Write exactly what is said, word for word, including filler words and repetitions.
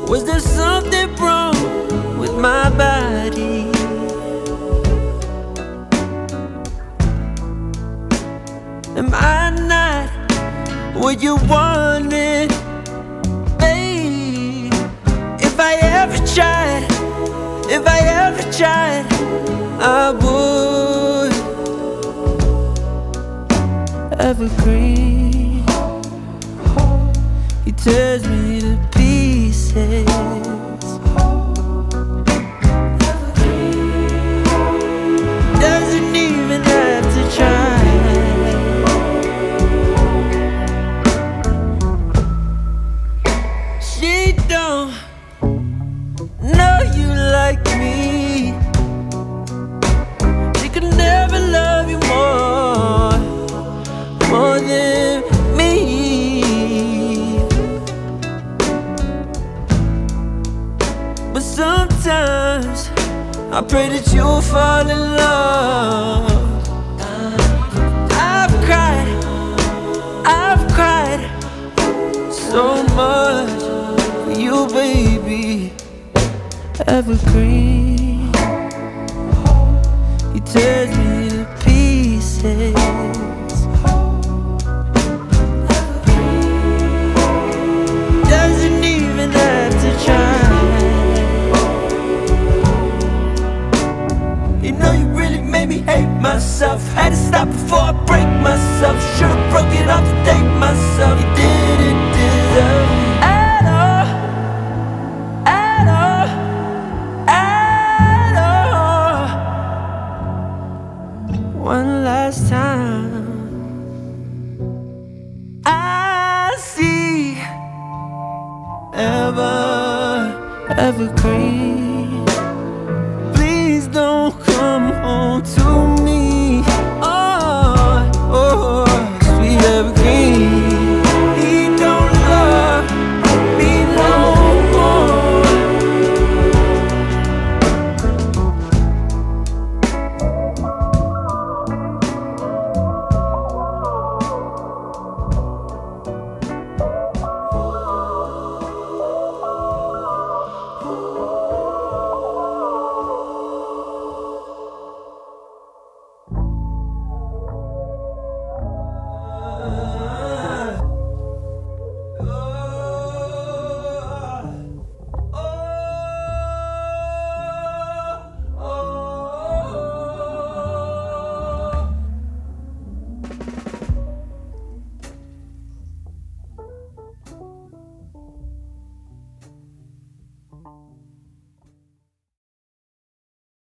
Was there something wrong with my body? Am I not what you wanted, babe? If I ever tried, if I ever tried, I would. Evergreen, he tears me to pieces. Doesn't even have to try. She don't know you like me. She could never love you more, more than me. But sometimes I pray that you'll fall in love. I've cried, I've cried so much for you, baby. Evergreen, he tears me to pieces. Doesn't even have to try. You know you really made me hate myself. Had to stop before I break myself. Should've broke it off to thank myself. You didn't deserve me at all, at all, at all. One last time I see ever, evergreen. Please don't come home to